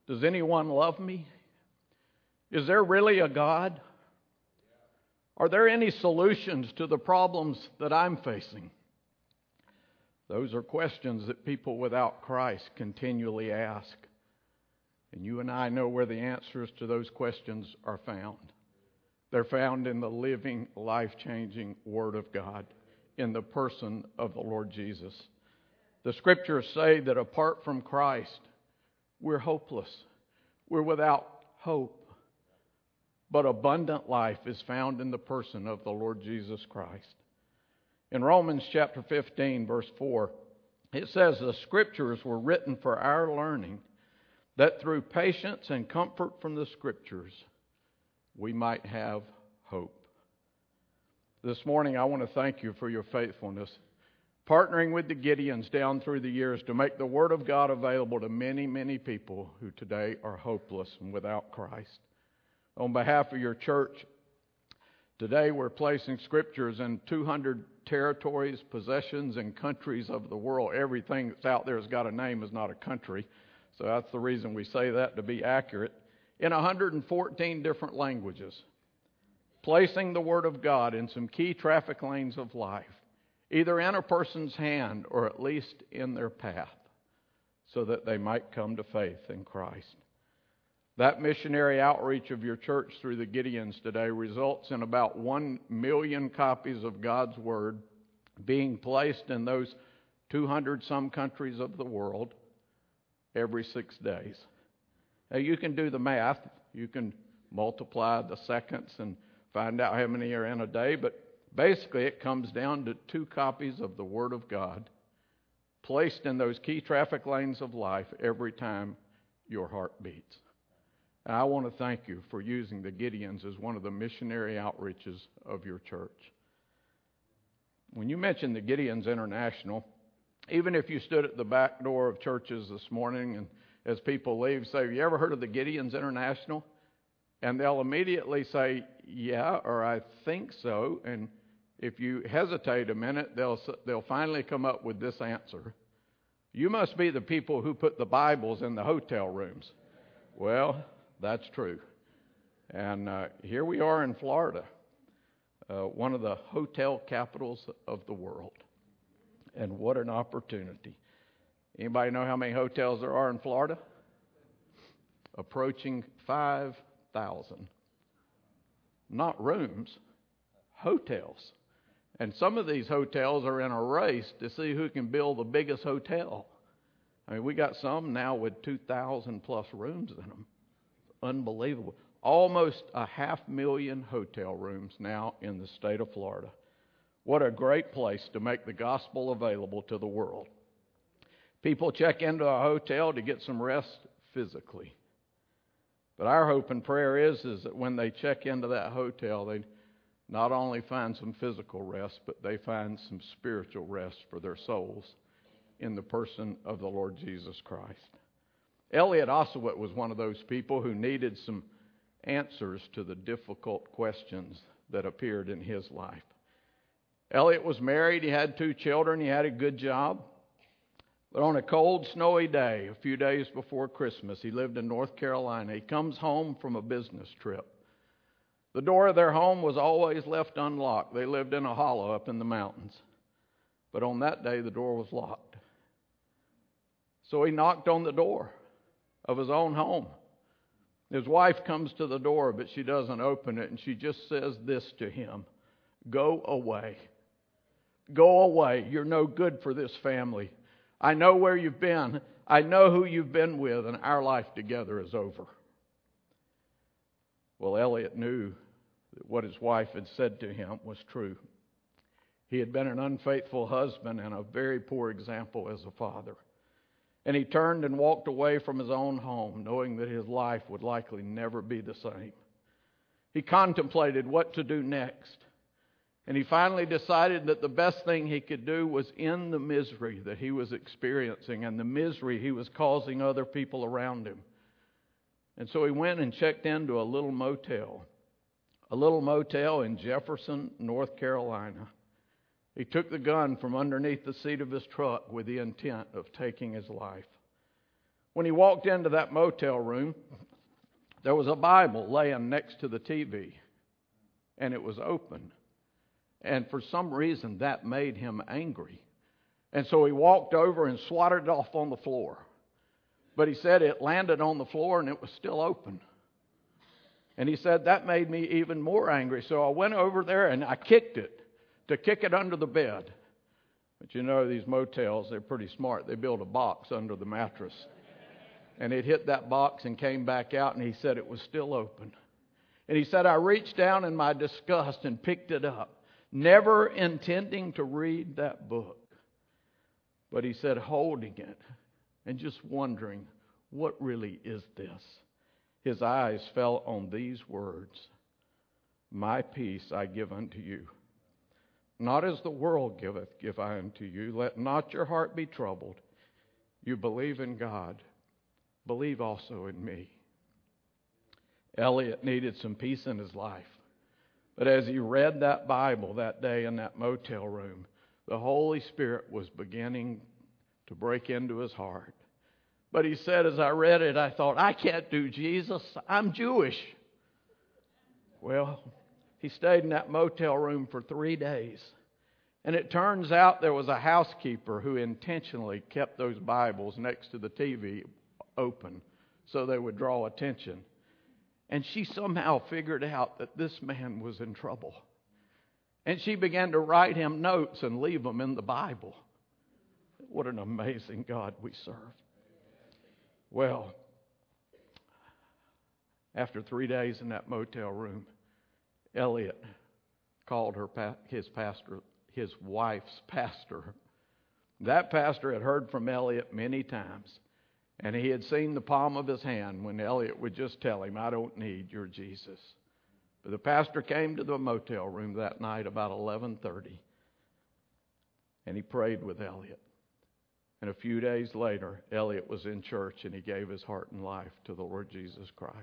Does anyone love me? Is there really a God? Are there any solutions to the problems that I'm facing? Those are questions that people without Christ continually ask. And you and I know where the answers to those questions are found. They're found in the living, life-changing Word of God, in the person of the Lord Jesus. The Scriptures say that apart from Christ, we're hopeless. We're without hope. But abundant life is found in the person of the Lord Jesus Christ. In Romans chapter 15, verse 4, it says, the Scriptures were written for our learning, that through patience and comfort from the Scriptures, we might have hope. This morning, I want to thank you for your faithfulness, partnering with the Gideons down through the years to make the Word of God available to many, many people who today are hopeless and without Christ. On behalf of your church, today we're placing Scriptures in 200 territories, possessions, and countries of the world. Everything that's out there has got a name is not a country. So that's the reason we say that, to be accurate. In 114 different languages. Placing the Word of God in some key traffic lanes of life, either in a person's hand or at least in their path, so that they might come to faith in Christ. That missionary outreach of your church through the Gideons today results in about 1 million copies of God's Word being placed in those 200-some countries of the world every 6 days. Now, you can do the math. You can multiply the seconds and find out how many are in a day, but basically it comes down to 2 copies of the Word of God placed in those key traffic lanes of life every time your heart beats. And I want to thank you for using the Gideons as one of the missionary outreaches of your church. When you mention the Gideons International, even if you stood at the back door of churches this morning and as people leave say, have you ever heard of the Gideons International? And they'll immediately say, yeah, or I think so. And if you hesitate a minute, they'll finally come up with this answer. You must be the people who put the Bibles in the hotel rooms. Well, that's true. And here we are in Florida, one of the hotel capitals of the world. And what an opportunity. Anybody know how many hotels there are in Florida? Approaching 5,000. Not rooms, hotels. And some of these hotels are in a race to see who can build the biggest hotel. I mean, we got some now with 2,000 plus rooms in them. Unbelievable. Almost 500,000 hotel rooms now in the state of Florida. What a great place to make the gospel available to the world. People check into a hotel to get some rest physically. But our hope and prayer is that when they check into that hotel, they not only find some physical rest, but they find some spiritual rest for their souls in the person of the Lord Jesus Christ. Elliot Oswalt was one of those people who needed some answers to the difficult questions that appeared in his life. Elliot was married, he had 2 children, he had a good job. But on a cold, snowy day, a few days before Christmas, he lived in North Carolina. He comes home from a business trip. The door of their home was always left unlocked. They lived in a hollow up in the mountains. But on that day, the door was locked. So he knocked on the door of his own home. His wife comes to the door, but she doesn't open it, and she just says this to him: "Go away. Go away. You're no good for this family. I know where you've been. I know who you've been with, and our life together is over." Well, Elliot knew that what his wife had said to him was true. He had been an unfaithful husband and a very poor example as a father. And he turned and walked away from his own home, knowing that his life would likely never be the same. He contemplated what to do next. And he finally decided that the best thing he could do was end the misery that he was experiencing and the misery he was causing other people around him. And so he went and checked into a little motel in Jefferson, North Carolina. He took the gun from underneath the seat of his truck with the intent of taking his life. When he walked into that motel room, there was a Bible laying next to the TV, and it was open. And for some reason, that made him angry. And so he walked over and swatted it off on the floor. But he said it landed on the floor and it was still open. And he said, that made me even more angry. So I went over there and I kicked it, to kick it under the bed. But you know, these motels, they're pretty smart. They build a box under the mattress. And it hit that box and came back out, and he said it was still open. And he said, I reached down in my disgust and picked it up, never intending to read that book. But he said, holding it and just wondering, what really is this? His eyes fell on these words, my peace I give unto you. Not as the world giveth, give I unto you. Let not your heart be troubled. You believe in God. Believe also in me. Elliot needed some peace in his life. But as he read that Bible that day in that motel room, the Holy Spirit was beginning to break into his heart. But he said, as I read it, I thought, I can't do Jesus. I'm Jewish. Well, he stayed in that motel room for 3 days. And it turns out there was a housekeeper who intentionally kept those Bibles next to the TV open so they would draw attention. And she somehow figured out that this man was in trouble. And she began to write him notes and leave them in the Bible. What an amazing God we serve. Well, after 3 days in that motel room, Elliot called his wife's pastor. That pastor had heard from Elliot many times, and he had seen the palm of his hand when Elliot would just tell him, I don't need your Jesus. But the pastor came to the motel room that night about 11:30, and he prayed with Elliot. And a few days later, Elliot was in church, and he gave his heart and life to the Lord Jesus Christ.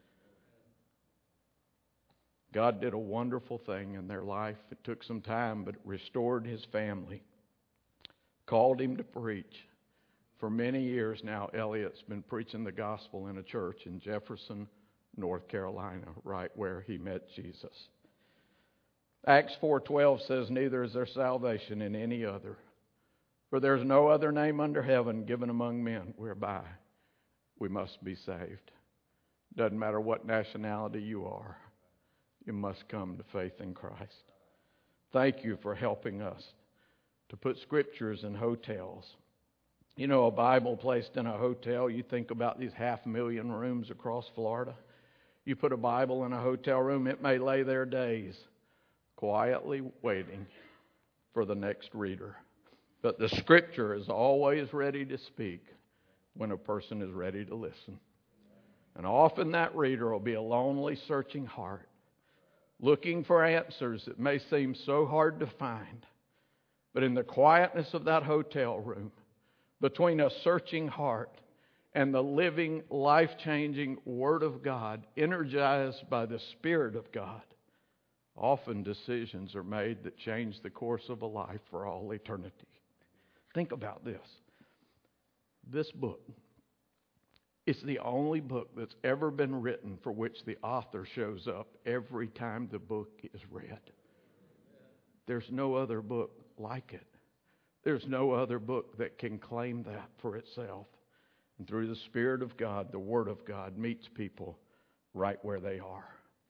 God did a wonderful thing in their life. It took some time, but it restored his family. Called him to preach. For many years now, Elliot's been preaching the gospel in a church in Jefferson, North Carolina, right where he met Jesus. Acts 4:12 says, neither is there salvation in any other, for there is no other name under heaven given among men whereby we must be saved. Doesn't matter what nationality you are. You must come to faith in Christ. Thank you for helping us to put scriptures in hotels. You know, a Bible placed in a hotel, you think about these 500,000 rooms across Florida. You put a Bible in a hotel room, it may lay there days, quietly waiting for the next reader. But the scripture is always ready to speak when a person is ready to listen. And often that reader will be a lonely, searching heart, looking for answers that may seem so hard to find. But in the quietness of that hotel room, between a searching heart and the living, life-changing Word of God, energized by the Spirit of God, often decisions are made that change the course of a life for all eternity. Think about this. This book is the only book that's ever been written for which the author shows up every time the book is read. There's no other book like it. There's no other book that can claim that for itself. And through the Spirit of God, the Word of God meets people right where they are.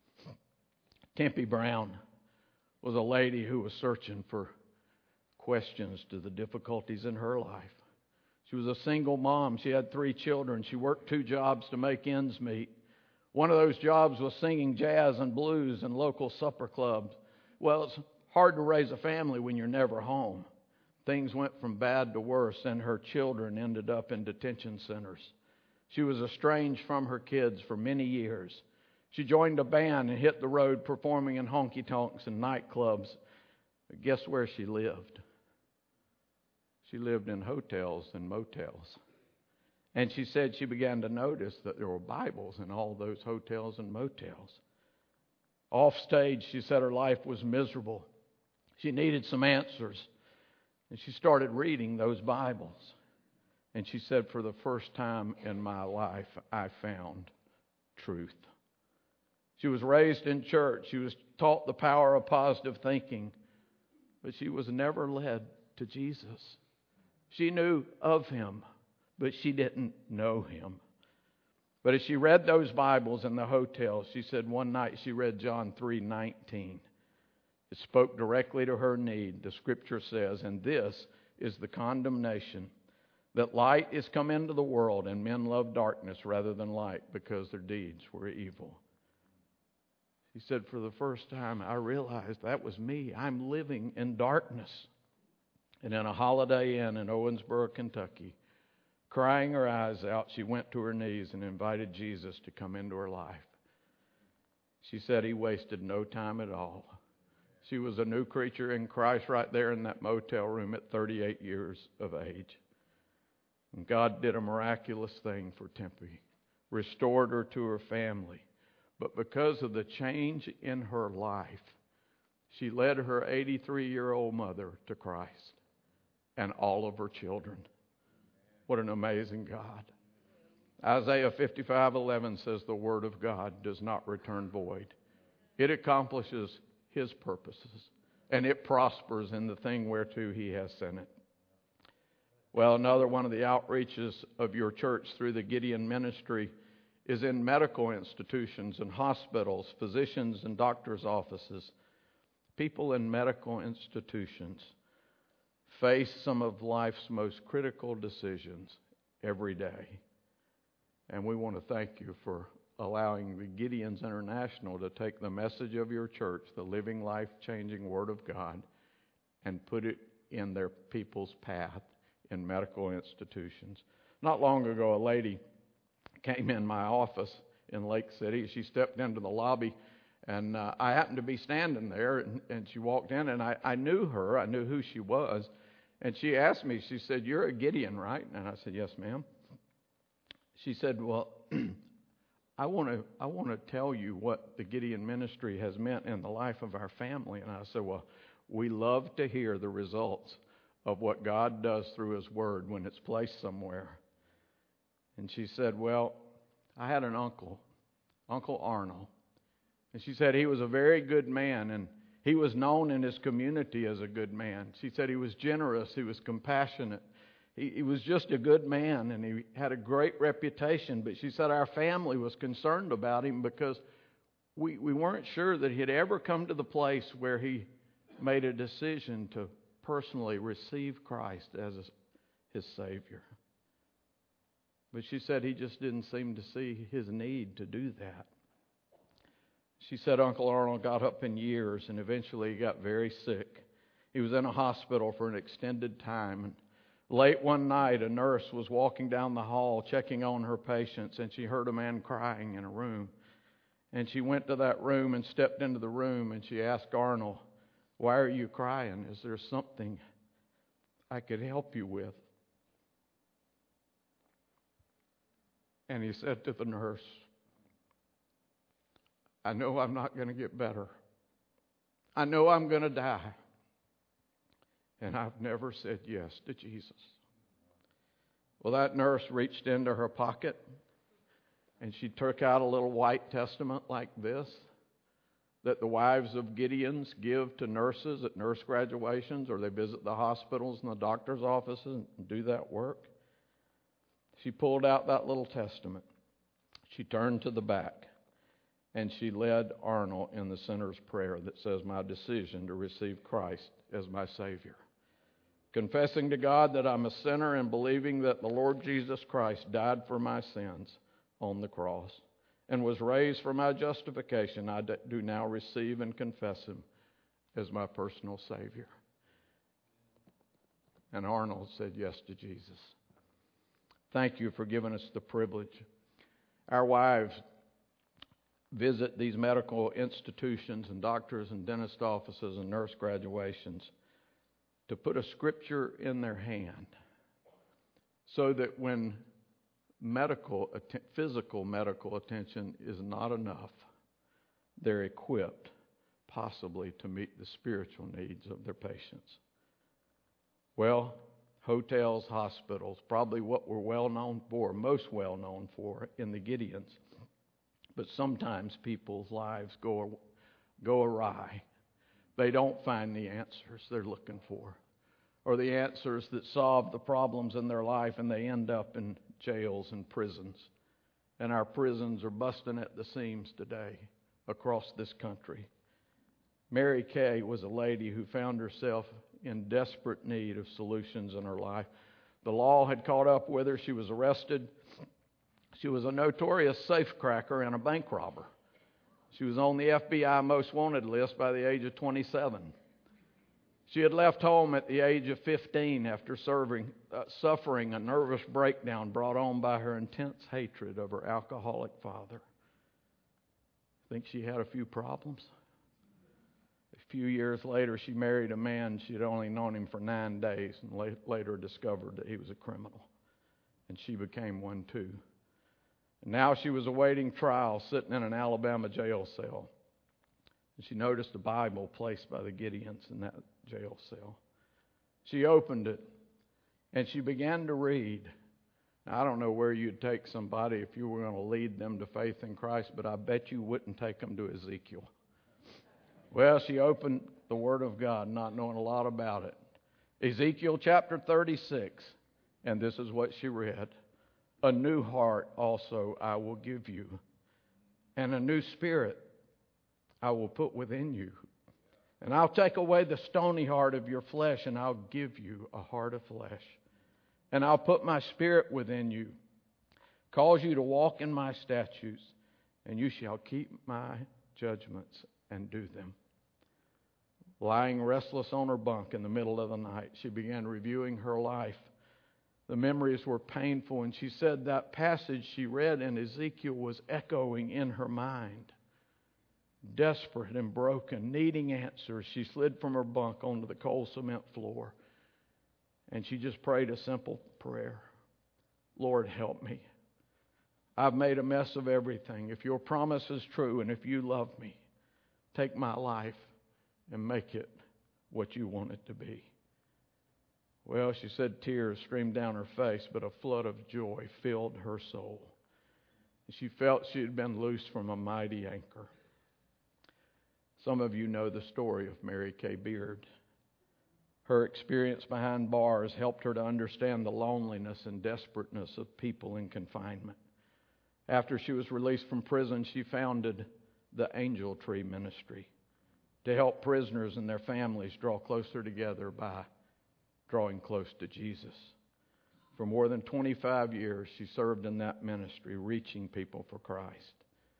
Tempe Brown was a lady who was searching for questions to the difficulties in her life. She was a single mom. She had 3 children. She worked 2 jobs to make ends meet. One of those jobs was singing jazz and blues in local supper clubs. Well, it's hard to raise a family when you're never home. Things went from bad to worse, and her children ended up in detention centers. She was estranged from her kids for many years. She joined a band and hit the road performing in honky-tonks and nightclubs. But guess where she lived? She lived in hotels and motels. And she said she began to notice that there were Bibles in all those hotels and motels. Off stage, she said her life was miserable. She needed some answers. And she started reading those Bibles. And she said, for the first time in my life, I found truth. She was raised in church. She was taught the power of positive thinking. But she was never led to Jesus. She knew of Him, but she didn't know Him. But as she read those Bibles in the hotel, she said one night she read John 3:19. It spoke directly to her need. The Scripture says, and this is the condemnation, that light is come into the world, and men love darkness rather than light, because their deeds were evil. She said, for the first time, I realized that was me. I'm living in darkness. And in a Holiday Inn in Owensboro, Kentucky, crying her eyes out, she went to her knees and invited Jesus to come into her life. She said He wasted no time at all. She was a new creature in Christ right there in that motel room at 38 years of age. And God did a miraculous thing for Tempe, restored her to her family. But because of the change in her life, she led her 83-year-old mother to Christ and all of her children. What an amazing God. Isaiah 55:11 says the Word of God does not return void. It accomplishes His purposes, and it prospers in the thing whereto He has sent it. Well, another one of the outreaches of your church through the Gideon Ministry is in medical institutions and hospitals, physicians and doctors' offices. People in medical institutions face some of life's most critical decisions every day. And we want to thank you for allowing the Gideons International to take the message of your church, the living, life-changing Word of God, and put it in their people's path in medical institutions. Not long ago, a lady came in my office in Lake City. She stepped into the lobby, and I happened to be standing there, and she walked in, and I knew her. I knew who she was. And she asked me, she said, "You're a Gideon, right?" And I said, "Yes, ma'am." She said, "Well, I want to tell you what the Gideon Ministry has meant in the life of our family." And I said, "Well, we love to hear the results of what God does through His Word when it's placed somewhere." And she said, "Well, I had an uncle, Uncle Arnold." And she said he was a very good man, and he was known in his community as a good man. She said he was generous, he was compassionate. He was just a good man, and he had a great reputation. But she said our family was concerned about him because we weren't sure that he'd ever come to the place where he made a decision to personally receive Christ as his Savior. But she said he just didn't seem to see his need to do that. She said Uncle Arnold got up in years, and eventually he got very sick. He was in a hospital for an extended time. And late one night, a nurse was walking down the hall checking on her patients, and she heard a man crying in a room. And she went to that room and stepped into the room, and she asked Arnold, "Why are you crying? Is there something I could help you with?" And he said to the nurse, "I know I'm not going to get better. I know I'm going to die. And I've never said yes to Jesus." Well, that nurse reached into her pocket, and she took out a little white testament like this that the wives of Gideons give to nurses at nurse graduations, or they visit the hospitals and the doctor's offices and do that work. She pulled out that little testament. She turned to the back, and she led Arnold in the sinner's prayer that says, "My decision to receive Christ as my Savior. Confessing to God that I'm a sinner and believing that the Lord Jesus Christ died for my sins on the cross and was raised for my justification, I do now receive and confess Him as my personal Savior." And Arnold said yes to Jesus. Thank you for giving us the privilege. Our wives visit these medical institutions and doctors and dentist offices and nurse graduations to put a scripture in their hand so that when physical medical attention is not enough, they're equipped possibly to meet the spiritual needs of their patients. Well, hotels, hospitals, probably what we're most well known for in the Gideons. But sometimes people's lives go awry. They don't find the answers they're looking for, or the answers that solve the problems in their life, and they end up in jails and prisons. And our prisons are busting at the seams today across this country. Mary Kay was a lady who found herself in desperate need of solutions in her life. The law had caught up with her. She was arrested. She was a notorious safecracker and a bank robber. She was on the FBI most wanted list by the age of 27. She had left home at the age of 15 after suffering a nervous breakdown brought on by her intense hatred of her alcoholic father. Think she had a few problems? A few years later, she married a man. She had only known him for 9 days and later discovered that he was a criminal. And she became one too. And now she was awaiting trial, sitting in an Alabama jail cell. And she noticed a Bible placed by the Gideons in that jail cell. She opened it, and she began to read. Now, I don't know where you'd take somebody if you were going to lead them to faith in Christ, but I bet you wouldn't take them to Ezekiel. Well, she opened the Word of God, not knowing a lot about it. Ezekiel chapter 36, and this is what she read. A new heart also I will give you, and a new spirit I will put within you. And I'll take away the stony heart of your flesh, and I'll give you a heart of flesh. And I'll put my spirit within you, cause you to walk in my statutes, and you shall keep my judgments and do them. Lying restless on her bunk in the middle of the night, she began reviewing her life. The memories were painful, and she said that passage she read in Ezekiel was echoing in her mind. Desperate and broken, needing answers, she slid from her bunk onto the cold cement floor, and she just prayed a simple prayer. Lord, help me. I've made a mess of everything. If your promise is true and if you love me, take my life and make it what you want it to be. Well, she said tears streamed down her face, but a flood of joy filled her soul. She felt she had been loosed from a mighty anchor. Some of you know the story of Mary Kay Beard. Her experience behind bars helped her to understand the loneliness and desperateness of people in confinement. After she was released from prison, she founded the Angel Tree Ministry to help prisoners and their families draw closer together by drawing close to Jesus. For more than 25 years, she served in that ministry, reaching people for Christ.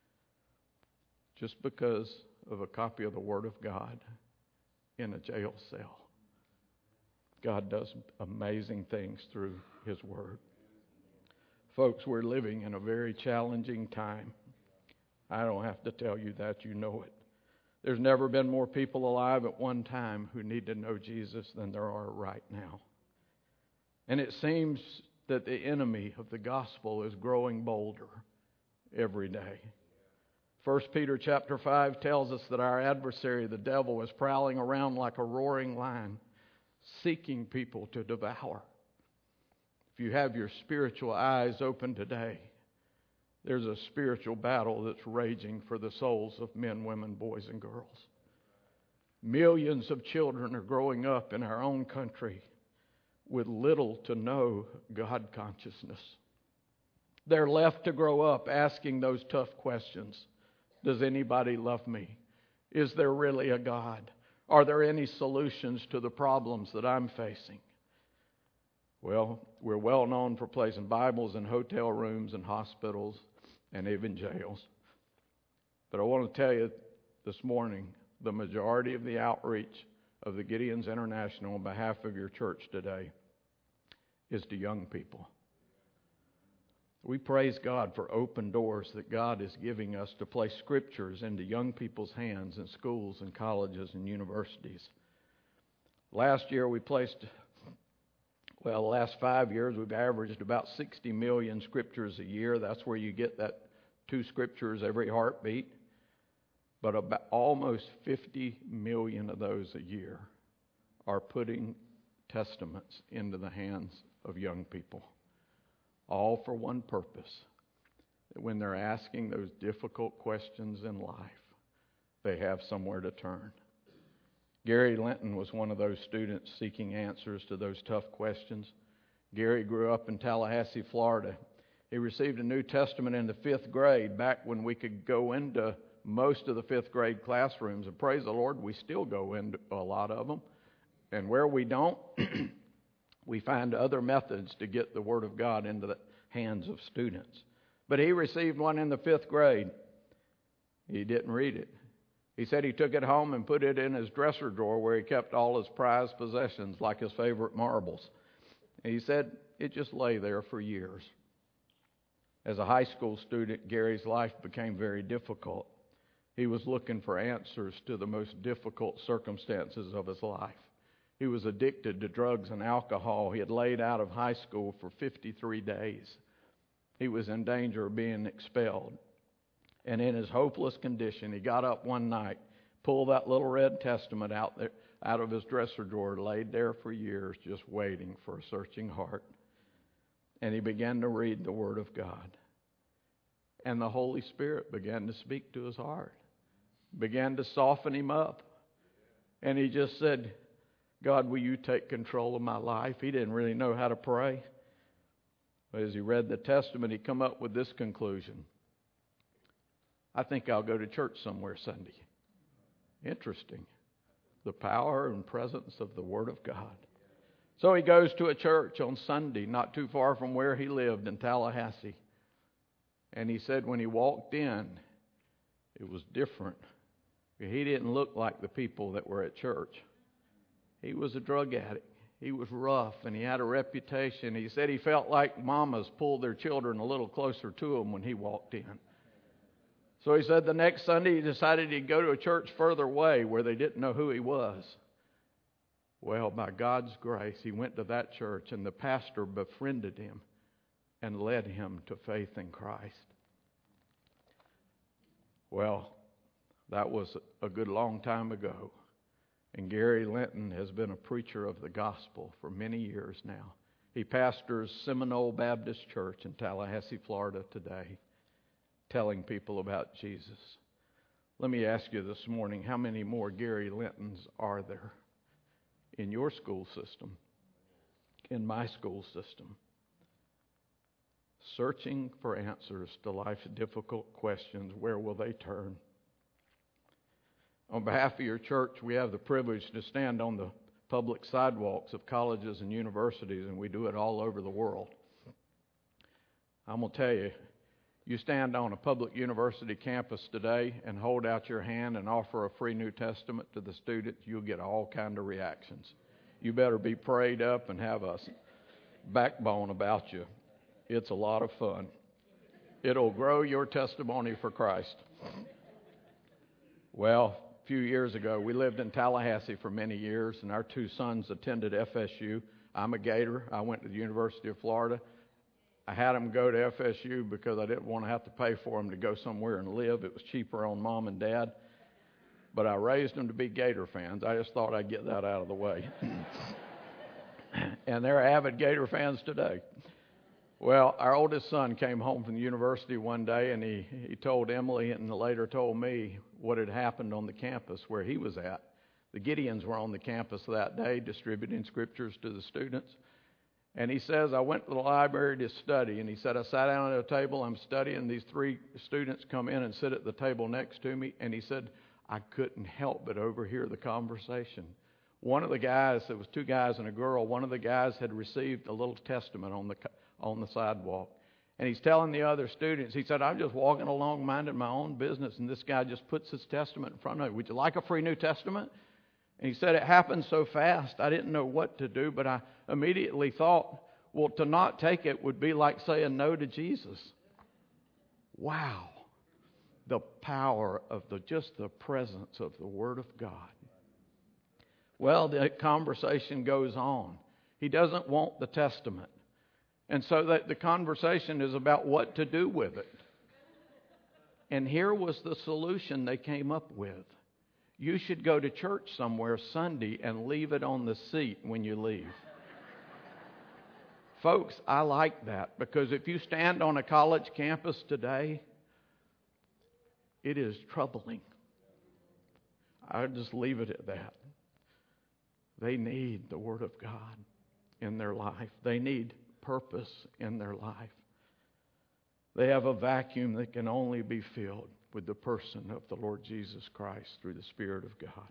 Just because of a copy of the Word of God in a jail cell. God does amazing things through His Word. Folks, we're living in a very challenging time. I don't have to tell you that, you know it. There's never been more people alive at one time who need to know Jesus than there are right now. And it seems that the enemy of the gospel is growing bolder every day. 1 Peter chapter 5 tells us that our adversary, the devil, is prowling around like a roaring lion, seeking people to devour. If you have your spiritual eyes open today, there's a spiritual battle that's raging for the souls of men, women, boys, and girls. Millions of children are growing up in our own country with little to no God consciousness. They're left to grow up asking those tough questions. Does anybody love me? Is there really a God? Are there any solutions to the problems that I'm facing? Well, we're well known for placing Bibles in hotel rooms and hospitals and even jails. But I want to tell you this morning, the majority of the outreach of the Gideons International on behalf of your church today is to young people. We praise God for open doors that God is giving us to place scriptures into young people's hands in schools and colleges and universities. Last year the last 5 years we've averaged about 60 million scriptures a year. That's where you get that 2 scriptures every heartbeat. But about almost 50 million of those a year are putting Testaments into the hands of young people, all for one purpose, that when they're asking those difficult questions in life, they have somewhere to turn. Gary Linton was one of those students seeking answers to those tough questions. Gary grew up in Tallahassee, Florida. He received a New Testament in the 5th grade, back when we could go into most of the 5th grade classrooms. And praise the Lord, we still go into a lot of them. And where we don't, we find other methods to get the Word of God into the hands of students. But he received one in the 5th grade. He didn't read it. He said he took it home and put it in his dresser drawer where he kept all his prized possessions, like his favorite marbles. And he said it just lay there for years. As a high school student, Gary's life became very difficult. He was looking for answers to the most difficult circumstances of his life. He was addicted to drugs and alcohol. He had laid out of high school for 53 days. He was in danger of being expelled. And in his hopeless condition, he got up one night, pulled that little red Testament out of his dresser drawer, laid there for years just waiting for a searching heart. And he began to read the Word of God. And the Holy Spirit began to speak to his heart, began to soften him up. And he just said, God, will you take control of my life? He didn't really know how to pray. But as he read the Testament, he come up with this conclusion. I think I'll go to church somewhere Sunday. Interesting. The power and presence of the Word of God. So he goes to a church on Sunday, not too far from where he lived in Tallahassee. And he said when he walked in, it was different. He didn't look like the people that were at church. He was a drug addict. He was rough, and he had a reputation. He said he felt like mamas pulled their children a little closer to him when he walked in. So he said the next Sunday he decided he'd go to a church further away where they didn't know who he was. Well, by God's grace, he went to that church, and the pastor befriended him and led him to faith in Christ. Well, that was a good long time ago. And Gary Linton has been a preacher of the gospel for many years now. He pastors Seminole Baptist Church in Tallahassee, Florida today, telling people about Jesus. Let me ask you this morning, how many more Gary Lintons are there in your school system, in my school system, searching for answers to life's difficult questions? Where will they turn? On behalf of your church, we have the privilege to stand on the public sidewalks of colleges and universities, and we do it all over the world. I'm going to tell you, you stand on a public university campus today and hold out your hand and offer a free New Testament to the students, you'll get all kind of reactions. You better be prayed up and have a backbone about you. It's a lot of fun. It'll grow your testimony for Christ. Well, a few years ago, we lived in Tallahassee for many years, and our two sons attended FSU. I'm a Gator. I went to the University of Florida. I had them go to FSU because I didn't want to have to pay for them to go somewhere and live. It was cheaper on mom and dad. But I raised them to be Gator fans. I just thought I'd get that out of the way. And they're avid Gator fans today. Well, our oldest son came home from the university one day, and he told Emily and later told me what had happened on the campus where he was at. The Gideons were on the campus that day distributing scriptures to the students. And he says, I went to the library to study. And he said, I sat down at a table, I'm studying. These three students come in and sit at the table next to me. And he said, I couldn't help but overhear the conversation. One of the guys, there was two guys and a girl, one of the guys had received a little testament on the sidewalk. And he's telling the other students, he said, I'm just walking along minding my own business, and this guy just puts his testament in front of me. Would you like a free New Testament? And he said, it happened so fast, I didn't know what to do, but I immediately thought, well, to not take it would be like saying no to Jesus. Wow. The power of just the presence of the Word of God. Well, the conversation goes on. He doesn't want the testament. And so that the conversation is about what to do with it. And here was the solution they came up with. You should go to church somewhere Sunday and leave it on the seat when you leave. Folks, I like that, because if you stand on a college campus today, it is troubling. I'll just leave it at that. They need the Word of God in their life. They need purpose in their life. They have a vacuum that can only be filled with the person of the Lord Jesus Christ through the Spirit of God.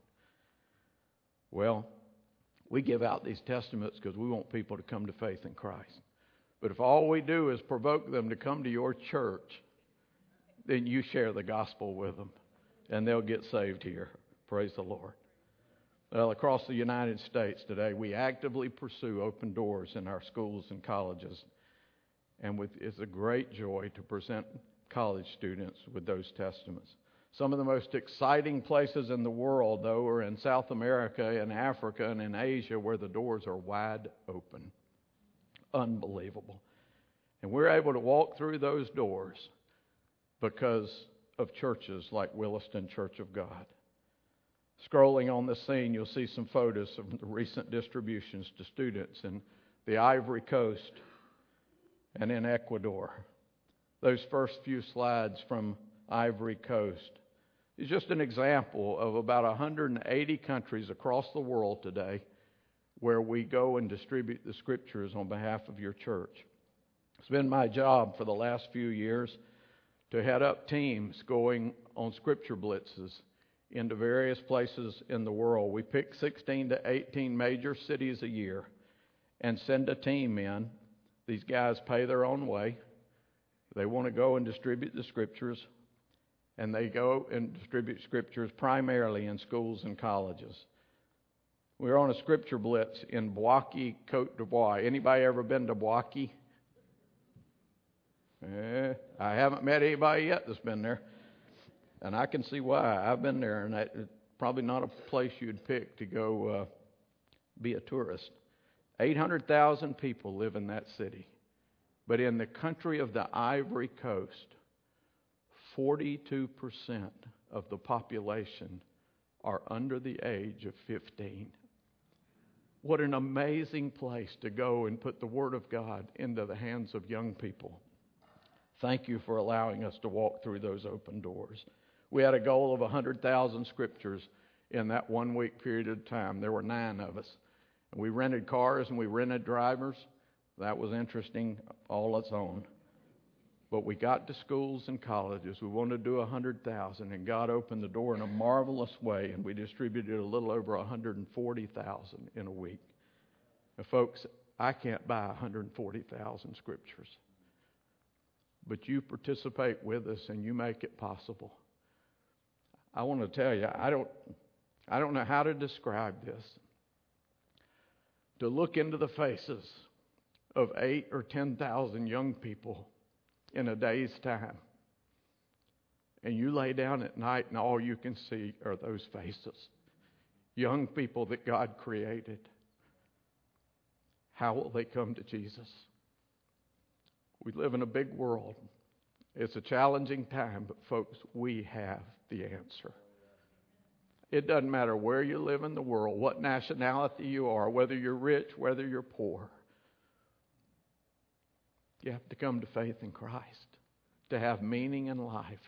Well, we give out these testaments because we want people to come to faith in Christ. But if all we do is provoke them to come to your church, then you share the gospel with them, and they'll get saved here. Praise the Lord. Well, across the United States today, we actively pursue open doors in our schools and colleges. And it's a great joy to present college students with those testaments. Some of the most exciting places in the world, though, are in South America and Africa and in Asia, where the doors are wide open. Unbelievable. And we're able to walk through those doors because of churches like Williston Church of God. Scrolling on the scene, you'll see some photos of the recent distributions to students in the Ivory Coast and in Ecuador. Those first few slides from Ivory Coast is just an example of about 180 countries across the world today where we go and distribute the Scriptures on behalf of your church. It's been my job for the last few years to head up teams going on Scripture blitzes into various places in the world. We pick 16 to 18 major cities a year and send a team in. These guys pay their own way. They want to go and distribute the Scriptures, and they go and distribute Scriptures primarily in schools and colleges. We were on a Scripture blitz in Bouaké, Côte d'Ivoire. Anybody ever been to Bouaké? I haven't met anybody yet that's been there. And I can see why. I've been there, and it's probably not a place you'd pick to go be a tourist. 800,000 people live in that city. But in the country of the Ivory Coast, 42% of the population are under the age of 15. What an amazing place to go and put the Word of God into the hands of young people. Thank you for allowing us to walk through those open doors. We had a goal of 100,000 Scriptures in that 1 week period of time. There were 9 of us. And we rented cars and we rented drivers. That was interesting all its own. But we got to schools and colleges. We wanted to do 100,000, and God opened the door in a marvelous way, and we distributed a little over 140,000 in a week. Now, folks, I can't buy 140,000 Scriptures. But you participate with us and you make it possible. I want to tell you, I don't know how to describe this. To look into the faces of 8,000 or 10,000 young people in a day's time, and you lay down at night and all you can see are those faces. Young people that God created. How will they come to Jesus? We live in a big world. It's a challenging time, but folks, we have the answer. It doesn't matter where you live in the world, what nationality you are, whether you're rich, whether you're poor. You have to come to faith in Christ to have meaning in life.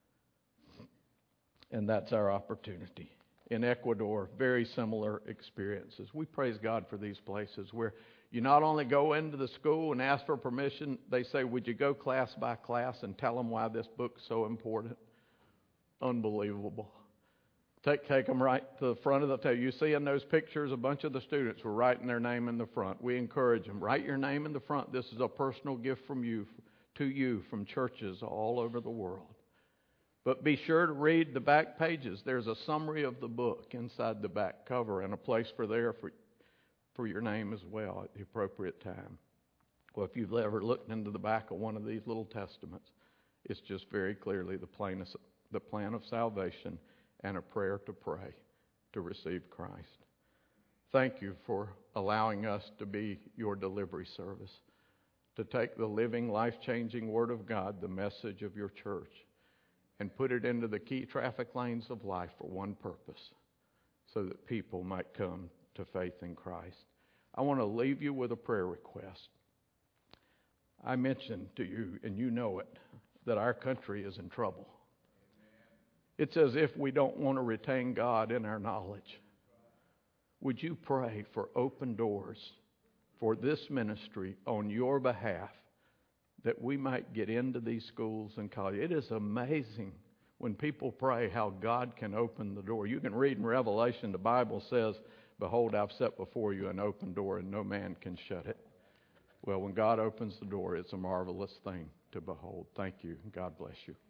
And that's our opportunity. In Ecuador, very similar experiences. We praise God for these places where you not only go into the school and ask for permission, they say, would you go class by class and tell them why this book's so important? Unbelievable. Take them right to the front of the table. You see in those pictures, a bunch of the students were writing their name in the front. We encourage them, write your name in the front. This is a personal gift from you, to you, from churches all over the world. But be sure to read the back pages. There's a summary of the book inside the back cover and a place for your name as well at the appropriate time. Well, if you've ever looked into the back of one of these little testaments, it's just very clearly the plan of salvation and a prayer to pray to receive Christ. Thank you for allowing us to be your delivery service, to take the living, life-changing Word of God, the message of your church, and put it into the key traffic lanes of life for one purpose, so that people might come to faith in Christ. I want to leave you with a prayer request. I mentioned to you, and you know it, that our country is in trouble. It's as if we don't want to retain God in our knowledge. Would you pray for open doors for this ministry on your behalf, that we might get into these schools and colleges? It is amazing when people pray how God can open the door. You can read in Revelation, the Bible says, "Behold, I've set before you an open door, and no man can shut it." Well, when God opens the door, it's a marvelous thing to behold. Thank you, and God bless you.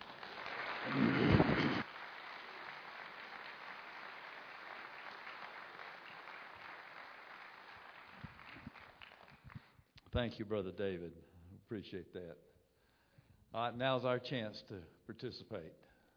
Thank you, Brother David. Appreciate that. Now's our chance to participate.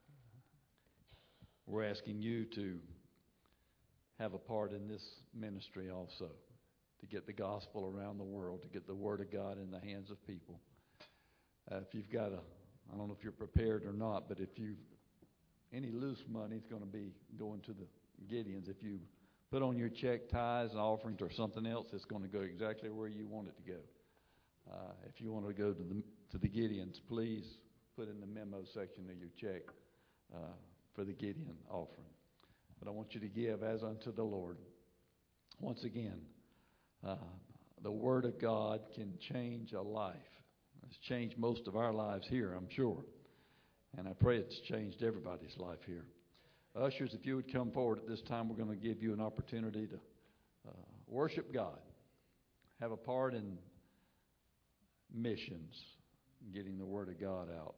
We're asking you to have a part in this ministry also, to get the gospel around the world, to get the Word of God in the hands of people. If you've got I don't know if you're prepared or not, but if any loose money is going to be going to the Gideons. If you put on your check, tithes, and offerings or something else, it's going to go exactly where you want it to go. If you want to go to the Gideons, please put in the memo section of your check for the Gideon offering. But I want you to give as unto the Lord. Once again, the Word of God can change a life. It's changed most of our lives here, I'm sure. And I pray it's changed everybody's life here. Ushers, if you would come forward at this time, we're going to give you an opportunity to worship God, have a part in missions, getting the Word of God out.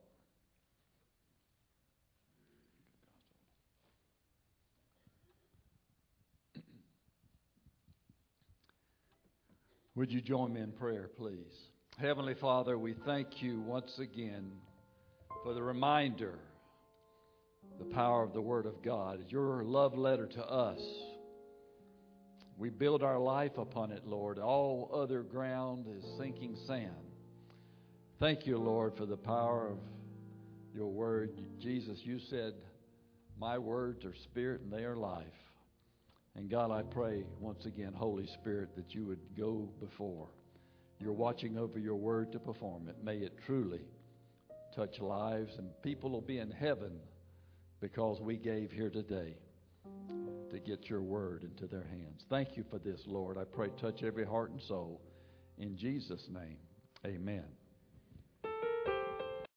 Would you join me in prayer, please? Heavenly Father, we thank you once again for the reminder, the power of the Word of God, your love letter to us. We build our life upon it, Lord. All other ground is sinking sand. Thank you, Lord, for the power of your Word. Jesus, you said, my words are spirit and they are life. And God, I pray once again, Holy Spirit, that you would go before. You're watching over your Word to perform it. May it truly touch lives, and people will be in heaven because we gave here today to get your Word into their hands. Thank you for this, Lord. I pray touch every heart and soul. In Jesus' name, amen.